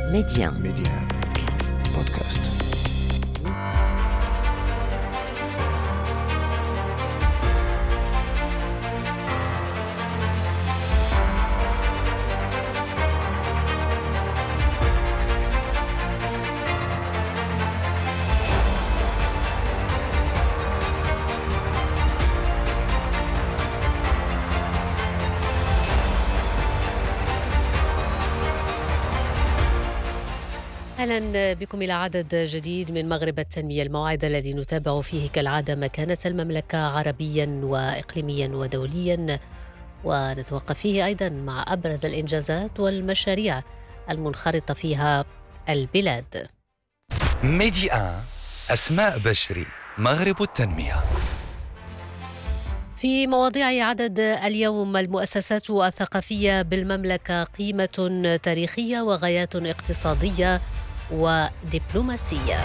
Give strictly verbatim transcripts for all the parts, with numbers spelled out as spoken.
Média. Média. Podcast. أهلا بكم إلى عدد جديد من مغرب التنمية، الموعد الذي نتابع فيه كالعادة مكانة المملكة عربيا وإقليميا ودوليا، ونتوقف فيه أيضا مع أبرز الإنجازات والمشاريع المنخرطة فيها البلاد. ميدي آن أسماء بشري، مغرب التنمية. في مواضيع عدد اليوم: المؤسسات الثقافية بالمملكة قيمة تاريخية وغايات اقتصادية ودبلوماسية.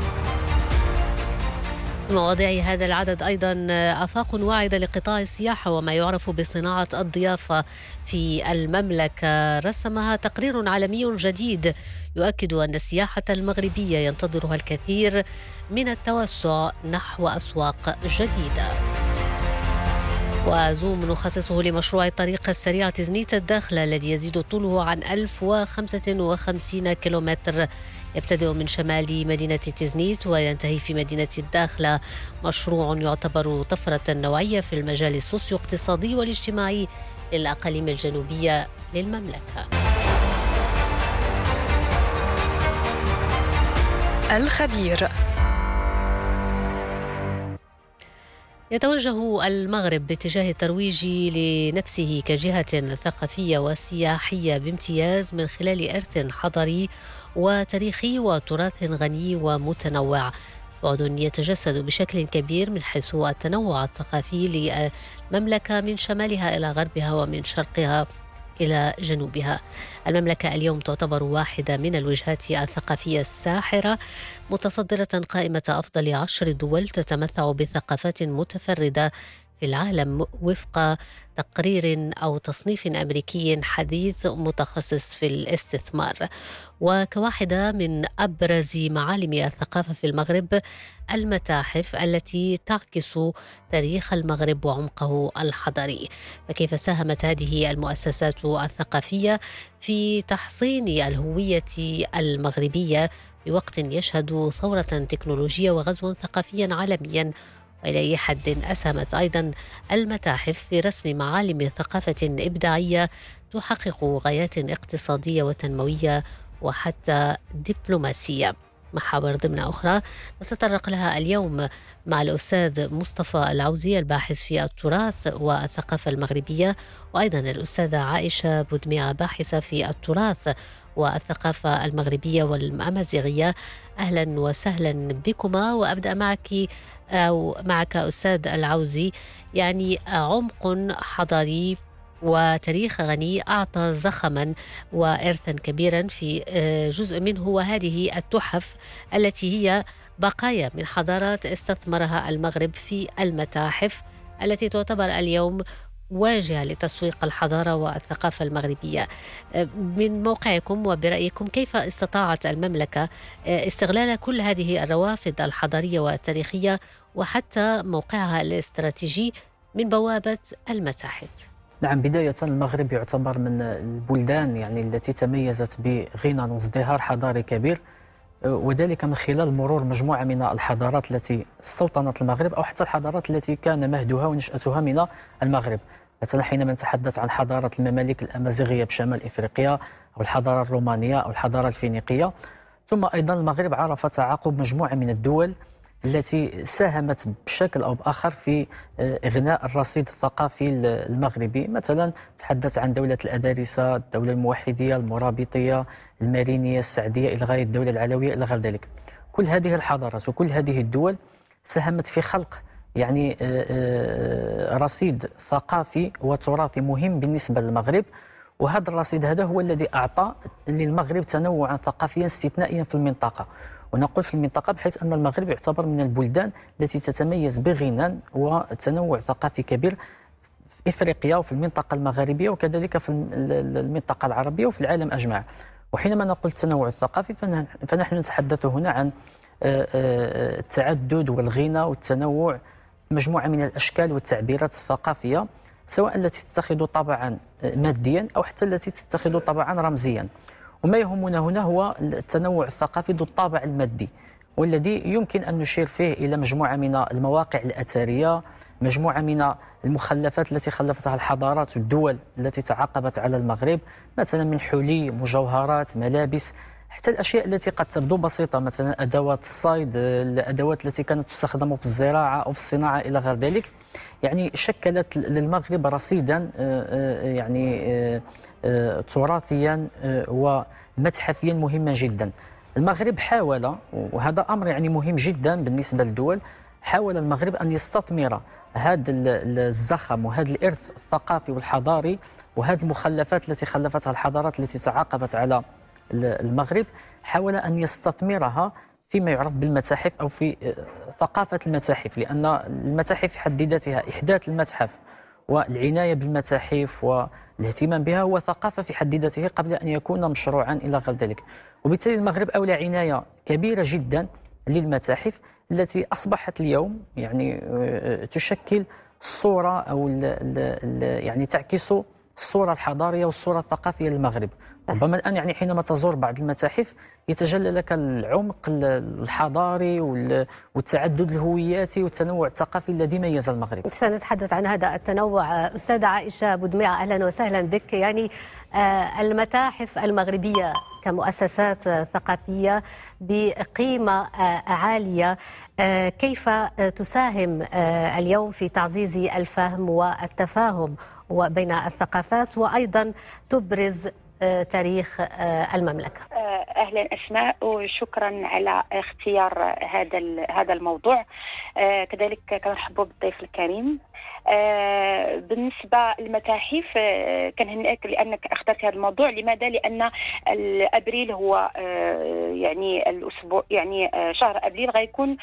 في مواضيع هذا العدد أيضا آفاق واعدة لقطاع السياحة وما يعرف بصناعة الضيافة في المملكة، رسمها تقرير عالمي جديد يؤكد أن السياحة المغربية ينتظرها الكثير من التوسع نحو أسواق جديدة. وزوم نخصصه لمشروع الطريق السريع تزنيت الداخلة الذي يزيد طوله عن ألف وخمسة وخمسين كيلومتر، يبتدئ من شمال مدينة تزنيت وينتهي في مدينة الداخلة. مشروع يعتبر طفرة نوعية في المجال السوسيو اقتصادي والاجتماعي للأقاليم الجنوبية للمملكة. الخبير. يتوجه المغرب باتجاه الترويج لنفسه كجهة ثقافية وسياحية بامتياز من خلال إرث حضاري وتاريخي وتراث غني ومتنوع، بعد يتجسد بشكل كبير من حيث التنوع الثقافي للمملكة من شمالها إلى غربها ومن شرقها إلى جنوبها. المملكة اليوم تعتبر واحدة من الوجهات الثقافية الساحرة، متصدرة قائمة أفضل عشر دول تتمتع بثقافات متفردة في العالم وفق تقرير أو تصنيف أمريكي حديث متخصص في الاستثمار. وكواحدة من أبرز معالم الثقافة في المغرب المتاحف التي تعكس تاريخ المغرب وعمقه الحضاري. فكيف ساهمت هذه المؤسسات الثقافية في تحصين الهوية المغربية بوقت يشهد ثورة تكنولوجية وغزوا ثقافيا عالميا؟ وإلى أي حد أسهمت أيضا المتاحف في رسم معالم ثقافة إبداعية تحقق غايات اقتصادية وتنموية وحتى دبلوماسية؟ محاور ضمن أخرى نتطرق لها اليوم مع الأستاذ مصطفى العوزي الباحث في التراث والثقافة المغربية، وأيضا الأستاذة عائشة بودميعة باحثة في التراث والثقافة المغربية والأمازيغية. أهلا وسهلا بكما، وأبدأ معك أو معك أستاذ العوزي. يعني عمق حضاري وتاريخ غني أعطى زخما وإرثا كبيرا في جزء منه، وهذه التحف التي هي بقايا من حضارات استثمرها المغرب في المتاحف التي تعتبر اليوم واجهة لتسويق الحضارة والثقافة المغربية. من موقعكم وبرأيكم كيف استطاعت المملكة استغلال كل هذه الروافد الحضارية والتاريخية وحتى موقعها الاستراتيجي من بوابة المتاحف؟ نعم، بداية المغرب يعتبر من البلدان يعني التي تميزت بغنى وازدهار حضاري كبير، وذلك من خلال مرور مجموعة من الحضارات التي استوطنت المغرب أو حتى الحضارات التي كان مهدها ونشأتها من المغرب. مثلا حينما نتحدث عن حضارة الممالك الأمازيغية بشمال إفريقيا، أو الحضارة الرومانية أو الحضارة الفينيقية. ثم أيضا المغرب عرف تعاقب مجموعة من الدول التي ساهمت بشكل أو بآخر في إغناء الرصيد الثقافي المغربي. مثلا تحدث عن دولة الأدارسة، الدولة الموحدية، المرابطية، المارينية، السعدية، إلى غاية الدولة العلوية إلى غير ذلك. كل هذه الحضارات وكل هذه الدول ساهمت في خلق يعني رصيد ثقافي وتراثي مهم بالنسبة للمغرب، وهذا الرصيد هذا هو الذي أعطى للمغرب تنوعا ثقافيا استثنائيا في المنطقة. ونقول في المنطقة بحيث أن المغرب يعتبر من البلدان التي تتميز بغنى وتنوع ثقافي كبير في إفريقيا وفي المنطقة المغاربية وكذلك في المنطقة العربية وفي العالم أجمع. وحينما نقول التنوع الثقافي فنحن نتحدث هنا عن التعدد والغنى والتنوع، مجموعة من الأشكال والتعبيرات الثقافية، سواء التي تتخذ طابعا ماديا أو حتى التي تتخذ طابعا رمزيا. وما يهمنا هنا هو التنوع الثقافي ذو الطابع المادي، والذي يمكن أن نشير فيه إلى مجموعة من المواقع الأثرية، مجموعة من المخلفات التي خلفتها الحضارات والدول التي تعاقبت على المغرب، مثلا من حلي، مجوهرات، ملابس، حتى الأشياء التي قد تبدو بسيطة، مثلا أدوات الصيد، الأدوات التي كانت تستخدم في الزراعة أو في الصناعة إلى غير ذلك. يعني شكلت للمغرب رصيدا يعني تراثيا ومتحفيا مهما جدا. المغرب حاول، وهذا أمر يعني مهم جدا بالنسبة للدول، حاول المغرب أن يستثمر هذا الزخم وهذا الإرث الثقافي والحضاري وهذه المخلفات التي خلفتها الحضارات التي تعاقبت على المغرب، حاول أن يستثمرها فيما يعرف بالمتاحف أو في ثقافة المتاحف، لأن المتاحف في حد ذاتها، إحداث المتحف والعناية بالمتاحف والاهتمام بها هو ثقافة في حد ذاته قبل أن يكون مشروعا إلى غير ذلك. وبالتالي المغرب أولى عناية كبيرة جدا للمتاحف التي أصبحت اليوم يعني تشكل الصورة أو ال ال يعني تعكس الصورة الحضارية والصورة الثقافية للمغرب. ربما الآن يعني حينما تزور بعض المتاحف يتجلى لك العمق الحضاري والتعدد الهوياتي والتنوع الثقافي الذي ميز المغرب. سنتحدث عن هذا التنوع. أستاذة عائشة بودميعة، أهلا وسهلا بك. يعني المتاحف المغربية كمؤسسات ثقافية بقيمة عالية، كيف تساهم اليوم في تعزيز الفهم والتفاهم بين الثقافات وأيضا تبرز تاريخ المملكة؟ أهلا أسماء، وشكرا على اختيار هذا هذا الموضوع. كذلك كنرحب بالضيف الكريم. بالنسبة للمتاحف كنهنئك لأنك اخترت هذا الموضوع. لماذا؟ لأن أبريل هو يعني الأسبوع، يعني شهر أبريل غيكون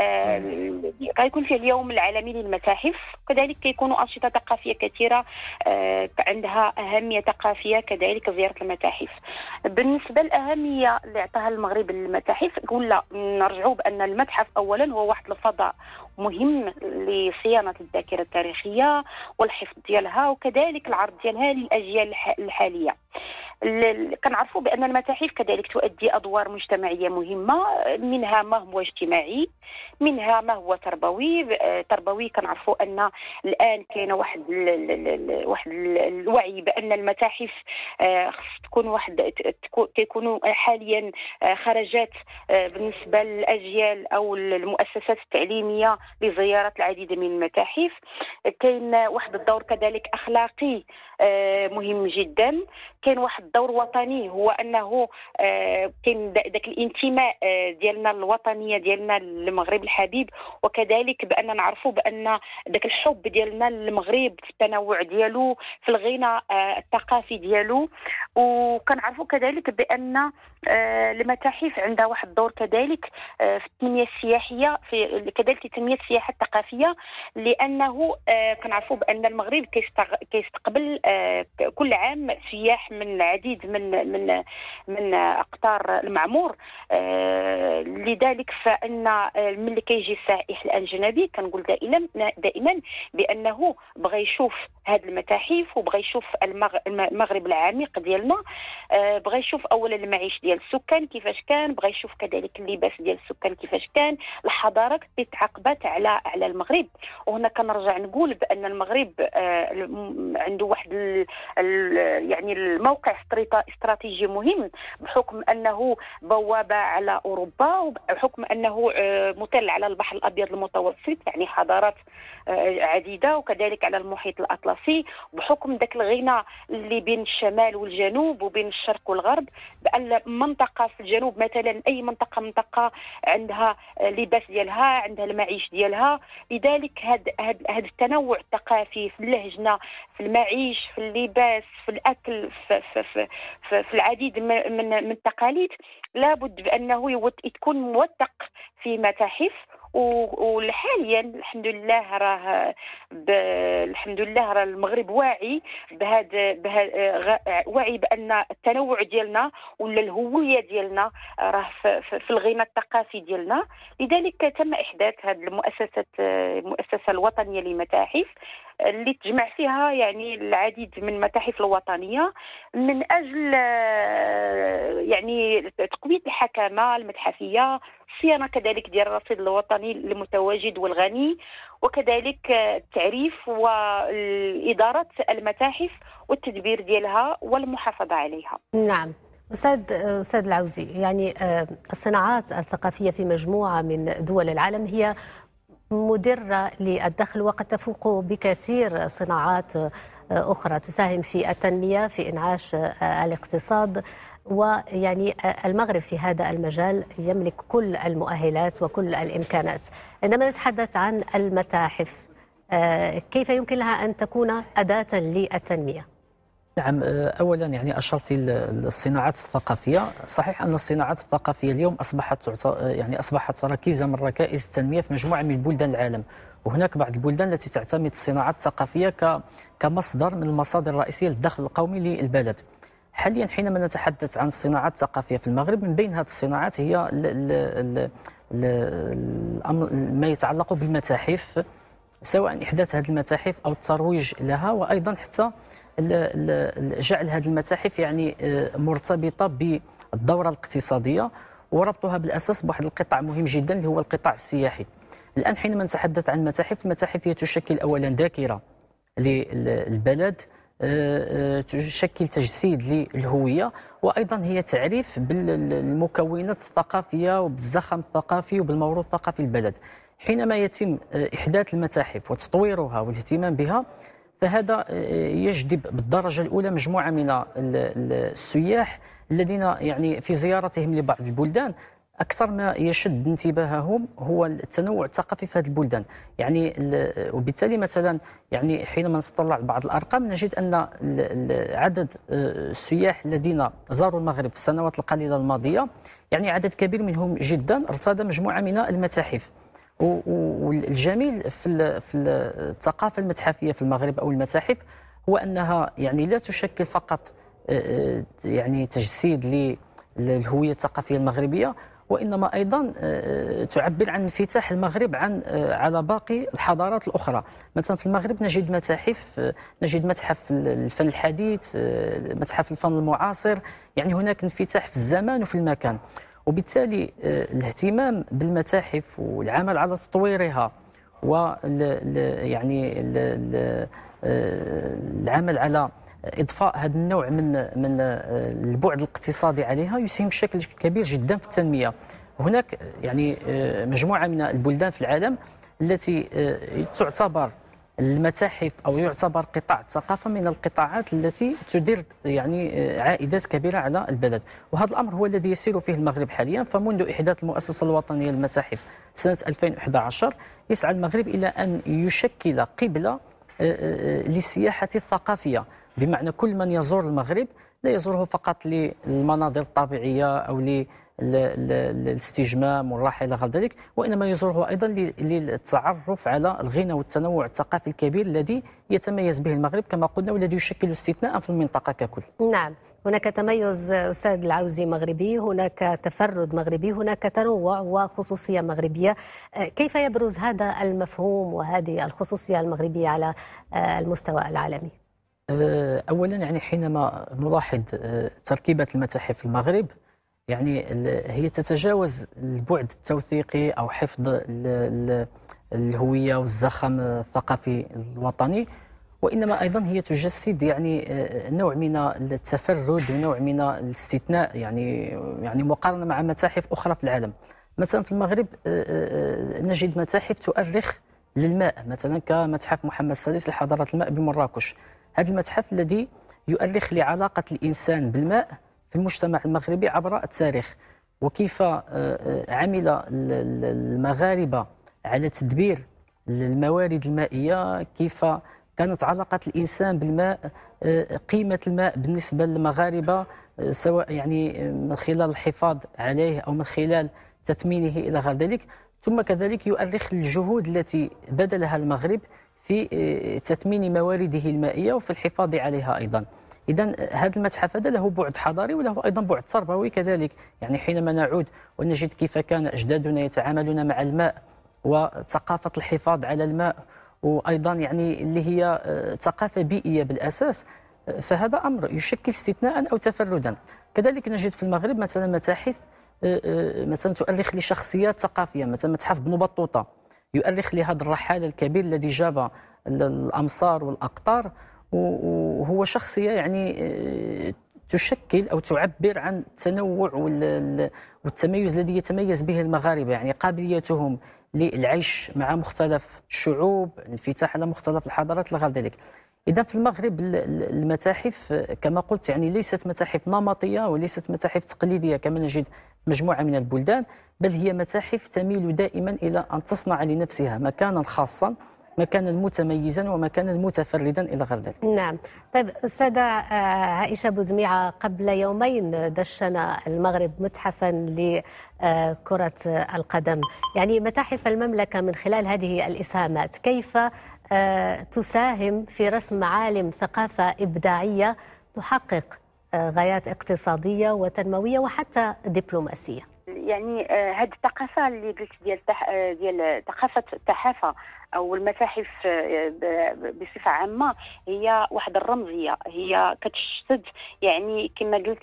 غيكون فيه اليوم العالمي للمتاحف. كذلك كيكونوا أنشطة ثقافية كثيرة عندها أهمية ثقافية، كذلك زيارة المتاحف. بالنسبة للأهمية اللي اعطاها المغرب للمتاحف، قلنا نرجعوا بأن المتحف أولا هو واحد الفضاء مهم لصيانة الذاكرة التاريخية والحفظ ديالها، وكذلك العرض ديالها للأجيال الحالية. كنعرفوا بأن المتاحف كذلك تؤدي أدوار مجتمعية مهمة، منها ما هو اجتماعي، منها ما هو تربوي. تربوي كنعرفوا أن الآن كاين واحد ال واحد الوعي بأن المتاحف خص تكون واحد كيكونوا حاليا خرجات بالنسبة للأجيال أو المؤسسات التعليمية لزيارة العديد من المتاحف. كاين واحد الدور كذلك أخلاقي مهم جدا، كاين واحد الدور وطني، هو انه كاين ذاك الانتماء ديالنا الوطنيه ديالنا للمغرب الحبيب، وكذلك بان نعرفوا بان ذاك الحب ديالنا للمغرب في التنوع ديالو، في الغنى الثقافي ديالو. وكنعرفوا كذلك بان المتاحف عندها واحد الدور كذلك في التنميه السياحيه، في كذلك تنميه السياحه الثقافيه، لانه كنعرفوا بان المغرب كيستقبل كل عام سياح من العديد من من من اقطار المعمور. لذلك فان ملي كيجي السائح الاجنبي كنقول دائما دائما بانه بغى يشوف هذه المتاحف وبغى يشوف المغرب العميق ديالنا، بغى يشوف اولا المعيش ديال السكان كيفاش كان، بغى يشوف كذلك اللباس ديال السكان كيفاش كان، الحضارات اللي تعاقبت على على المغرب. وهنا كنرجع نقول بان المغرب عنده واحد ال ال يعني الموقع استراتيجي مهم، بحكم انه بوابه على اوروبا، وبحكم انه مطل على البحر الابيض المتوسط، يعني حضارات عديده، وكذلك على المحيط الاطلسي، بحكم ذاك الغنى اللي بين الشمال والجنوب وبين الشرق والغرب. بان منطقه في الجنوب مثلا، اي منطقه منطقه عندها لباس ديالها، عندها المعيش ديالها. لذلك هذا هذا التنوع الثقافي في اللهجه، في المعيش، في اللباس، في الاكل، في في في, في, في العديد من من التقاليد، لابد بانه يكون موثق في متاحف وحاليا الحمد لله راه الحمد لله راه المغرب واعي بهذا بهذا واعي بان التنوع ديالنا ولا الهويه ديالنا راه في الغنى الثقافي ديالنا. لذلك تم احداث هذه المؤسسه المؤسسه الوطنيه للمتاحف اللي تجمع فيها يعني العديد من المتاحف الوطنيه من اجل يعني تقويه الحكامه المتحفيه، الصيانه كذلك ديال الرصيد الوطني المتواجد والغني، وكذلك التعريف وإدارة المتاحف والتدبير ديالها والمحافظة عليها. نعم. أستاذ أستاذ العوزي، يعني الصناعات الثقافية في مجموعة من دول العالم هي مدرة للدخل وقد تفوق بكثير صناعات أخرى تساهم في التنمية في إنعاش الاقتصاد، ويعني المغرب في هذا المجال يملك كل المؤهلات وكل الإمكانات. عندما نتحدث عن المتاحف كيف يمكن لها أن تكون أداة للتنمية؟ نعم، اولا يعني اشرت الصناعات الثقافيه. صحيح ان الصناعات الثقافيه اليوم اصبحت يعني اصبحت ركيزه من ركائز التنميه في مجموعه من بلدان العالم، وهناك بعض البلدان التي تعتمد الصناعات الثقافيه كمصدر من المصادر الرئيسيه للدخل القومي للبلد. حاليا حينما نتحدث عن الصناعات الثقافيه في المغرب، من بين هذه الصناعات هي ال ال ال ما يتعلق بالمتاحف، سواء احداث هذه المتاحف او الترويج لها، وايضا حتى جعل هذه المتاحف يعني مرتبطه بالدوره الاقتصاديه وربطها بالاساس بواحد القطاع مهم جدا اللي هو القطاع السياحي. الان حينما نتحدث عن المتاحف، المتاحف هي تشكل اولا ذاكره للبلد، تشكل تجسيد للهويه، وايضا هي تعريف بالمكونات الثقافيه وبالزخم الثقافي وبالموروث الثقافي للبلد. حينما يتم احداث المتاحف وتطويرها والاهتمام بها، فهذا يجذب بالدرجه الاولى مجموعه من السياح الذين يعني في زيارتهم لبعض البلدان اكثر ما يشد انتباههم هو التنوع الثقافي في هذه البلدان. يعني وبالتالي مثلا يعني حينما نطلع بعض الارقام نجد ان عدد السياح الذين زاروا المغرب في السنوات القليله الماضيه يعني عدد كبير منهم جدا ارتدى مجموعه من المتاحف. والجميل في في الثقافه المتحفيه في المغرب او المتاحف هو انها يعني لا تشكل فقط يعني تجسيد للهويه الثقافيه المغربيه، وانما ايضا تعبر عن انفتاح المغرب عن على باقي الحضارات الاخرى. مثلا في المغرب نجد متاحف، نجد متحف الفن الحديث، متحف الفن المعاصر، يعني هناك انفتاح في الزمان وفي المكان. وبالتالي الاهتمام بالمتاحف والعمل على تطويرها و يعني العمل على اضفاء هذا النوع من من البعد الاقتصادي عليها يساهم بشكل كبير جدا في التنميه. هناك يعني مجموعه من البلدان في العالم التي تعتبر المتاحف او يعتبر قطاع الثقافه من القطاعات التي تدر يعني عائدات كبيره على البلد، وهذا الامر هو الذي يسير فيه المغرب حاليا. فمنذ احداث المؤسسه الوطنيه للمتاحف سنه ألفين وأحد عشر يسعى المغرب الى ان يشكل قبله للسياحه الثقافيه، بمعنى كل من يزور المغرب لا يزوره فقط للمناظر الطبيعيه او للاستجمام والراحه الى غير ذلك، وانما يزوره ايضا للتعرف على الغنى والتنوع الثقافي الكبير الذي يتميز به المغرب كما قلنا، والذي يشكل استثناء في المنطقه ككل. نعم، هناك تميز أستاذ العوزي مغربي، هناك تفرد مغربي، هناك تنوع وخصوصية مغربية. كيف يبرز هذا المفهوم وهذه الخصوصية المغربية على المستوى العالمي؟ أولا يعني حينما نلاحظ تركيبة المتاحف في المغرب يعني هي تتجاوز البعد التوثيقي أو حفظ الهوية والزخم الثقافي الوطني، وإنما أيضا هي تجسد يعني نوع من التفرد ونوع من الاستثناء يعني يعني مقارنة مع متاحف أخرى في العالم. مثلا في المغرب نجد متاحف تؤرخ للماء، مثلا كمتحف محمد السادس لحضارة الماء بمراكش. هذا المتحف الذي يؤرخ لعلاقة الإنسان بالماء في المجتمع المغربي عبر التاريخ، وكيف عمل المغاربة على تدبير الموارد المائية، كيف كانت علاقة الإنسان بالماء، قيمة الماء بالنسبة للمغاربة سواء يعني من خلال الحفاظ عليه أو من خلال تثمينه إلى غير ذلك. ثم كذلك يؤرخ الجهود التي بذلها المغرب في تثمين موارده المائية وفي الحفاظ عليها أيضا. إذا هذا المتحف هذا له بعد حضاري وله أيضا بعد تربوي كذلك، يعني حينما نعود ونجد كيف كان أجدادنا يتعاملون مع الماء وثقافة الحفاظ على الماء، وأيضا يعني اللي هي ثقافة بيئية بالأساس، فهذا أمر يشكل استثناء أو تفردا. كذلك نجد في المغرب مثلا متاحف مثلا تؤرخ لشخصيات ثقافية، مثلا متحف بن بطوطة يؤرخ لهذا الرحال الكبير الذي جاب الأمصار والأقطار، وهو شخصية يعني تشكل أو تعبر عن التنوع والتميز الذي يتميز به المغاربة، يعني قابليتهم للعيش مع مختلف الشعوب، الانفتاح على مختلف الحضارات إلى غير ذلك. إذا في المغرب المتاحف كما قلت يعني ليست متاحف نمطية وليست متاحف تقليدية كما نجد مجموعة من البلدان، بل هي متاحف تميل دائما إلى أن تصنع لنفسها مكانا خاصا، مكانا متميزا ومكانا متفردا إلى غير ذلك. نعم. طيب أستاذة عائشة بودميعة، قبل يومين دشن المغرب متحفا لكرة القدم، يعني متاحف المملكة من خلال هذه الإسهامات كيف تساهم في رسم معالم ثقافة إبداعية تحقق غايات اقتصادية وتنموية وحتى دبلوماسية؟ يعني هذه الثقافه اللي قلت ديال ديال ثقافه التحافه او المتاحف بصفه عامه هي واحد الرمزيه، هي كتشتد يعني كما قلت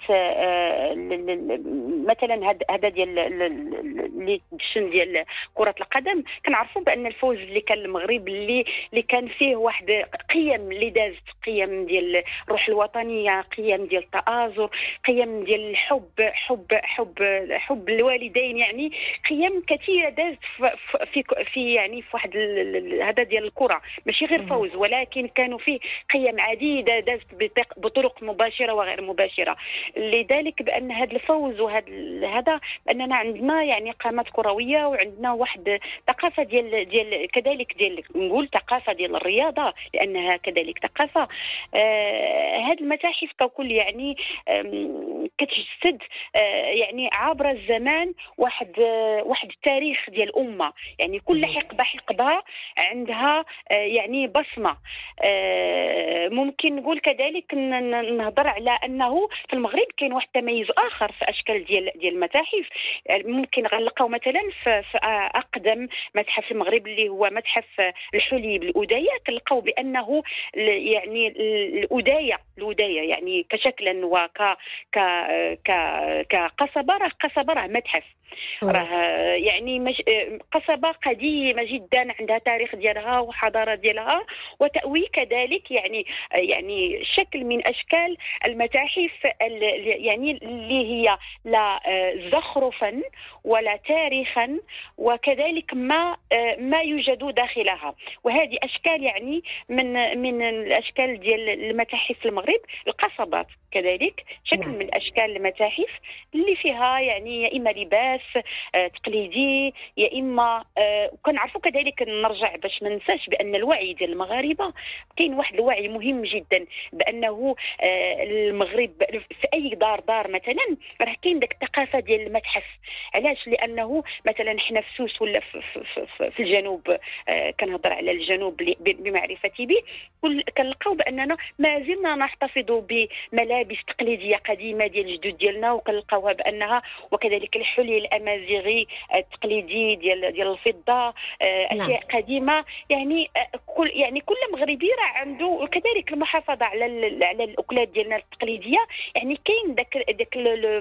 مثلا هذا ديال اللي دشن ديال كره القدم، كنعرفوا بان الفوز اللي كان المغرب اللي اللي كان فيه واحد قيم اللي دازت، قيم ديال الروح الوطنيه، قيم ديال التآزر، قيم ديال الحب، حب حب حب الوالدين، يعني قيم كثيره دازت في في يعني في واحد هذا ديال الكره، ماشي غير فوز ولكن كانوا فيه قيم عديده دازت بطرق مباشره وغير مباشره. لذلك بان هذا الفوز وهذا هذا باننا عندنا يعني قامات كرويه وعندنا واحد ثقافه ديال ديال كذلك ديال نقول ثقافه ديال الرياضه لانها كذلك ثقافه. آه هذه المتاحف ككل يعني كتجسد آه يعني عبر الزمان واحد آه واحد التاريخ ديال الامه، يعني كل حقبه حقبه عندها يعني بصمه. ممكن نقول كذلك نهضر على انه في المغرب كاين واحد التميز اخر في اشكال ديال ديال المتاحف. ممكن غنلقاو مثلا في, في اقدم متحف في المغرب اللي هو متحف الحليب الأودية، كنلقاو بانه يعني الأودية الأودية يعني كشكلا وك ك ك كقصبه، راه قصبه راه متحف، راه يعني مش قصبه قديمه جدا عندها تاريخ ديالها وحضاره ديالها وتأوي كذلك، يعني يعني شكل من اشكال المتاحف يعني اللي هي لا زخرفا ولا تاريخا وكذلك ما ما يوجد داخلها. وهذه اشكال يعني من من الاشكال ديال المتاحف في المغرب. القصبات كذلك شكل من اشكال المتاحف اللي فيها يعني يا اما لباس تقليدي يا اما وكنعرفوا كذلك نرجع باش ما ننساش بان الوعي ديال المغاربه كاين واحد الوعي مهم جدا بانه المغرب في اي دار دار مثلا راه كاين داك الثقافه ديال المتحف. علاش؟ لانه مثلا حنا في سوس ولا في, في, في, في الجنوب، كنهضر على الجنوب بمعرفتي به، كنلقاو باننا ما زلنا نحتفظ بملابس تقليديه قديمه ديال الجدود ديالنا، وكنلقاوها بانها وكذلك الحلي الامازيغي التقليدي ديال ديال الفضه، اشياء نعم. قديمه، يعني كل يعني كل مغربي راه عنده كذلك المحافظه على على الاكلات ديالنا التقليديه، يعني كاين داك داك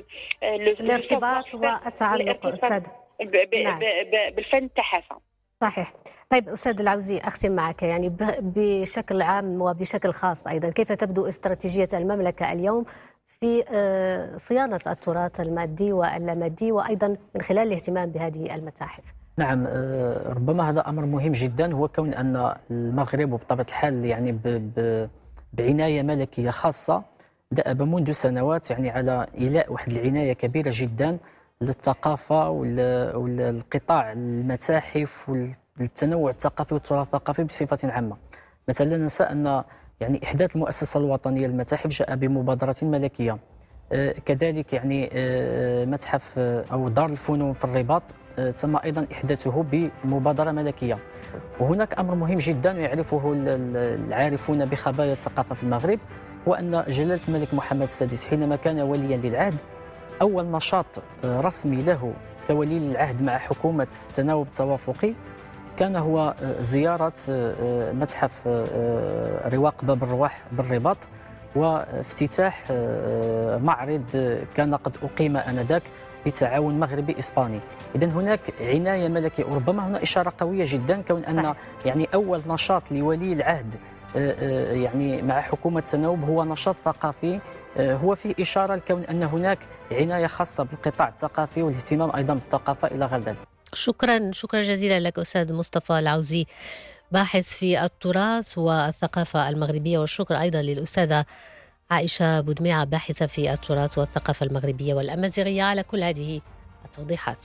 الارتباط والتعلق استاذ نعم. بالفن التحافه. صحيح. طيب أستاذ العوزي، أختم معك يعني بشكل عام وبشكل خاص أيضا، كيف تبدو استراتيجية المملكة اليوم في صيانة التراث المادي واللامادي وأيضا من خلال الاهتمام بهذه المتاحف؟ نعم، ربما هذا أمر مهم جدا، هو كون أن المغرب وبطبيعة الحال يعني بعناية ملكية خاصة دأب منذ سنوات يعني على إيلاء واحد العناية كبيرة جدا للثقافة والقطاع المتاحف والتنوع الثقافي والتراث الثقافي بصفة عامة. مثلا لا ننسى أن يعني إحداث المؤسسة الوطنية للمتاحف جاء بمبادرة ملكية. آه كذلك يعني آه متحف آه أو دار الفنون في الرباط تم أيضا إحداثه بمبادرة ملكية. وهناك أمر مهم جدا يعرفه العارفون بخبايا الثقافة في المغرب، هو أن جلالة الملك محمد السادس حينما كان وليا للعهد أول نشاط رسمي له كولي العهد مع حكومة التناوب التوافقي كان هو زيارة متحف رواق باب الرواح بالرباط وافتتاح معرض كان قد أقيم آنذاك بتعاون مغربي إسباني. إذا هناك عناية ملكية، وربما هنا إشارة قوية جدا كون أن يعني أول نشاط لولي العهد يعني مع حكومة التناوب هو نشاط ثقافي، هو فيه إشارة لكون أن هناك عناية خاصة بالقطاع الثقافي والاهتمام أيضا بالثقافة إلى غير ذلك. شكرا شكرا جزيلا لك أستاذ مصطفى العوزي، باحث في التراث والثقافة المغربية، والشكر أيضا للأستاذة عائشة بودميعة باحثة في التراث والثقافة المغربية والأمازيغية على كل هذه التوضيحات.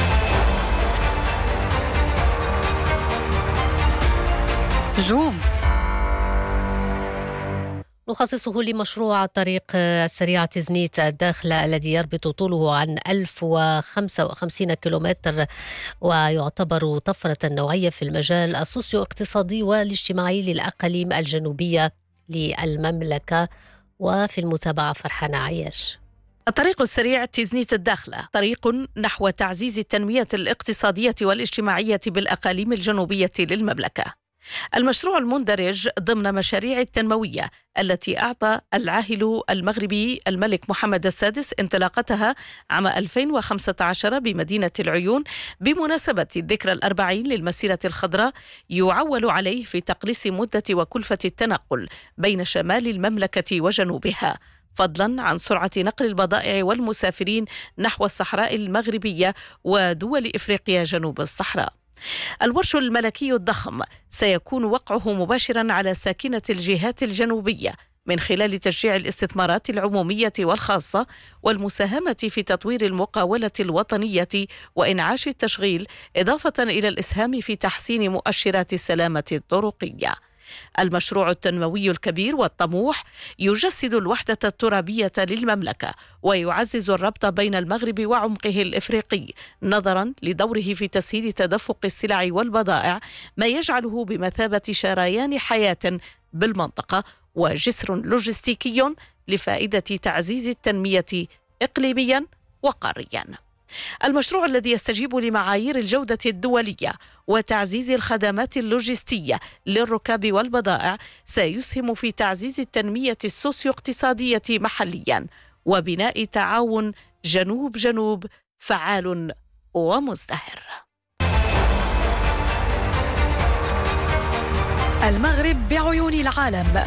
زوم نخصصه لمشروع الطريق السريع تزنيت الداخلة الذي يربط طوله عن ألف وخمسة وخمسين كيلومتر، ويعتبر طفرة نوعية في المجال السوسيو اقتصادي والاجتماعي للأقاليم الجنوبية للمملكة. وفي المتابعة فرحانة عياش. الطريق السريع تزنيت الداخلة طريق نحو تعزيز التنمية الاقتصادية والاجتماعية بالأقاليم الجنوبية للمملكة. المشروع المندرج ضمن مشاريع التنموية التي أعطى العاهل المغربي الملك محمد السادس انطلاقتها عام ألفين وخمسة عشر بمدينة العيون بمناسبة الذكرى الأربعين للمسيرة الخضراء، يعول عليه في تقليص مدة وكلفة التنقل بين شمال المملكة وجنوبها، فضلا عن سرعة نقل البضائع والمسافرين نحو الصحراء المغربية ودول إفريقيا جنوب الصحراء. الورش الملكي الضخم سيكون وقعه مباشرا على ساكنة الجهات الجنوبية من خلال تشجيع الاستثمارات العمومية والخاصة والمساهمة في تطوير المقاولة الوطنية وإنعاش التشغيل، إضافة إلى الإسهام في تحسين مؤشرات السلامة الطرقية. المشروع التنموي الكبير والطموح يجسد الوحدة الترابية للمملكة ويعزز الربط بين المغرب وعمقه الإفريقي نظرا لدوره في تسهيل تدفق السلع والبضائع، ما يجعله بمثابة شريان حياة بالمنطقة وجسر لوجستيكي لفائدة تعزيز التنمية إقليميا وقاريا. المشروع الذي يستجيب لمعايير الجودة الدولية وتعزيز الخدمات اللوجستية للركاب والبضائع سيسهم في تعزيز التنمية السوسيو اقتصادية محليا وبناء تعاون جنوب جنوب فعال ومزدهر. المغرب بعيون العالم.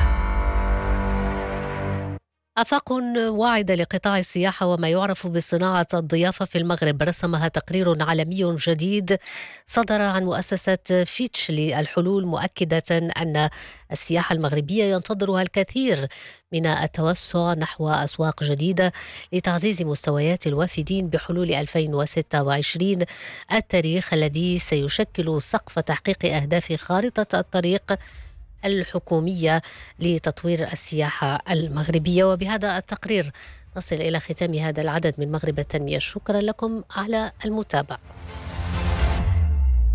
آفاق واعدة لقطاع السياحة وما يعرف بصناعة الضيافة في المغرب رسمها تقرير عالمي جديد صدر عن مؤسسة فيتش للحلول، مؤكدة أن السياحة المغربية ينتظرها الكثير من التوسع نحو أسواق جديدة لتعزيز مستويات الوافدين بحلول ألفين وستة وعشرين، التاريخ الذي سيشكل سقف تحقيق أهداف خارطة الطريق الحكومية لتطوير السياحة المغربية. وبهذا التقرير نصل إلى ختام هذا العدد من مغرب التنمية. شكرا لكم على المتابعة.